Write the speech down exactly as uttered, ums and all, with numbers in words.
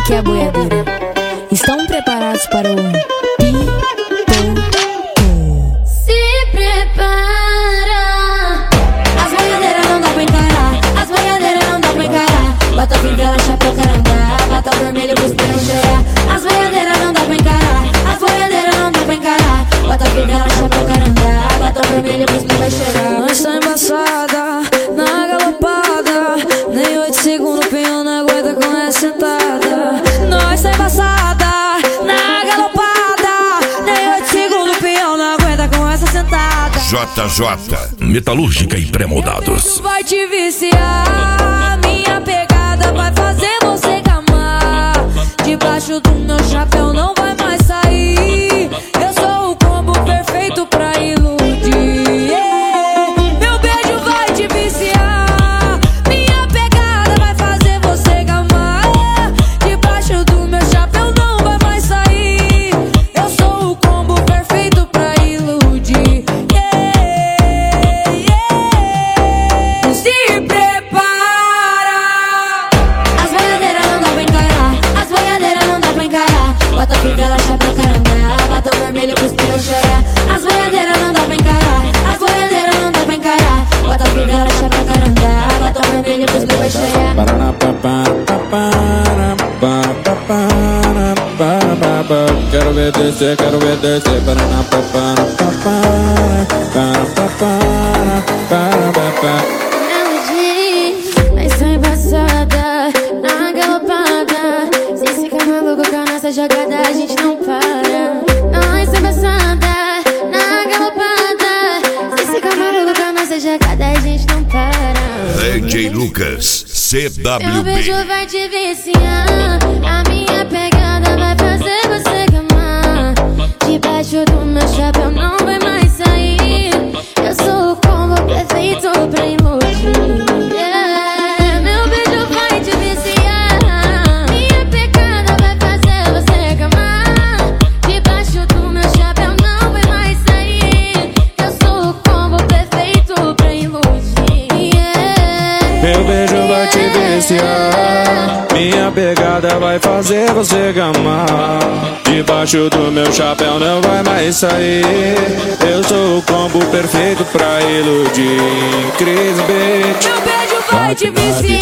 aqui é a boiadeira. Estão preparados para o Pipoco? Se prepara. As boiadeiras não dá pra encarar. As boiadeiras não dá pra encarar. Bota fivela, chapéu, carandá. Bota vermelho pros piranha chorar. As boiadeiras não dá pra encarar. As boiadeiras não dá pra encarar. Bota fivela, chapéu, carandá. Bota vermelho pros piranha chorar. Nós tá embaçada, na galopada. Nem oito segundos o peão não aguenta com essa sentada. Nós tá embaçada, na galopada. Nem oito segundos o peão não aguenta com essa sentada. J J, metalúrgica e pré-moldados. Vai te viciar, minha pegada vai fazer você gamar. Debaixo do meu chapéu não vai mais sair. Eu sou o combo perfeito pra iludir. Yeah. Meu beijo vai te viciar, minha pegada vai fazer você gamar. Debaixo do meu chapéu não vai mais sair. Eu sou o combo perfeito pra iludir. Yeah. Yeah. Se prepara. As boiadeiras não dá pra encarar. As boiadeiras não dá pra encarar. Bota fivela, chapéu, carandá. Bota vermelho pros piranha chorar. As boiadeiras não dá pra encarar. As boiadeiras não dá pra encarar. Bota fivela, chapéu, carandá. Bota vermelho pros piranha chorar. Quero ver descer, quero ver descer. Nós tá embaçada, na galopada. Se ficar maluco com a nossa jogada, a gente não para. Nós tá embaçada, na galopada. Se ficar maluco com a nossa jogada, a gente não para. D J Lucas, C W Meu B. beijo vai te viciar, a minha pegada vai fazer você gamar. Debaixo do meu chapéu não vai mais sair. Eu sou o combo perfeito pra iludir. Yeah. Meu beijo vai te viciar, minha pegada vai fazer você gamar. Debaixo do meu chapéu não vai mais sair. Eu sou o combo perfeito pra iludir. Yeah. Meu beijo vai te viciar, minha pegada vai fazer você gamar. Debaixo do meu chapéu não vai mais sair. Eu sou o combo perfeito pra iludir. Cris Beat. Meu beijo vai te viciar.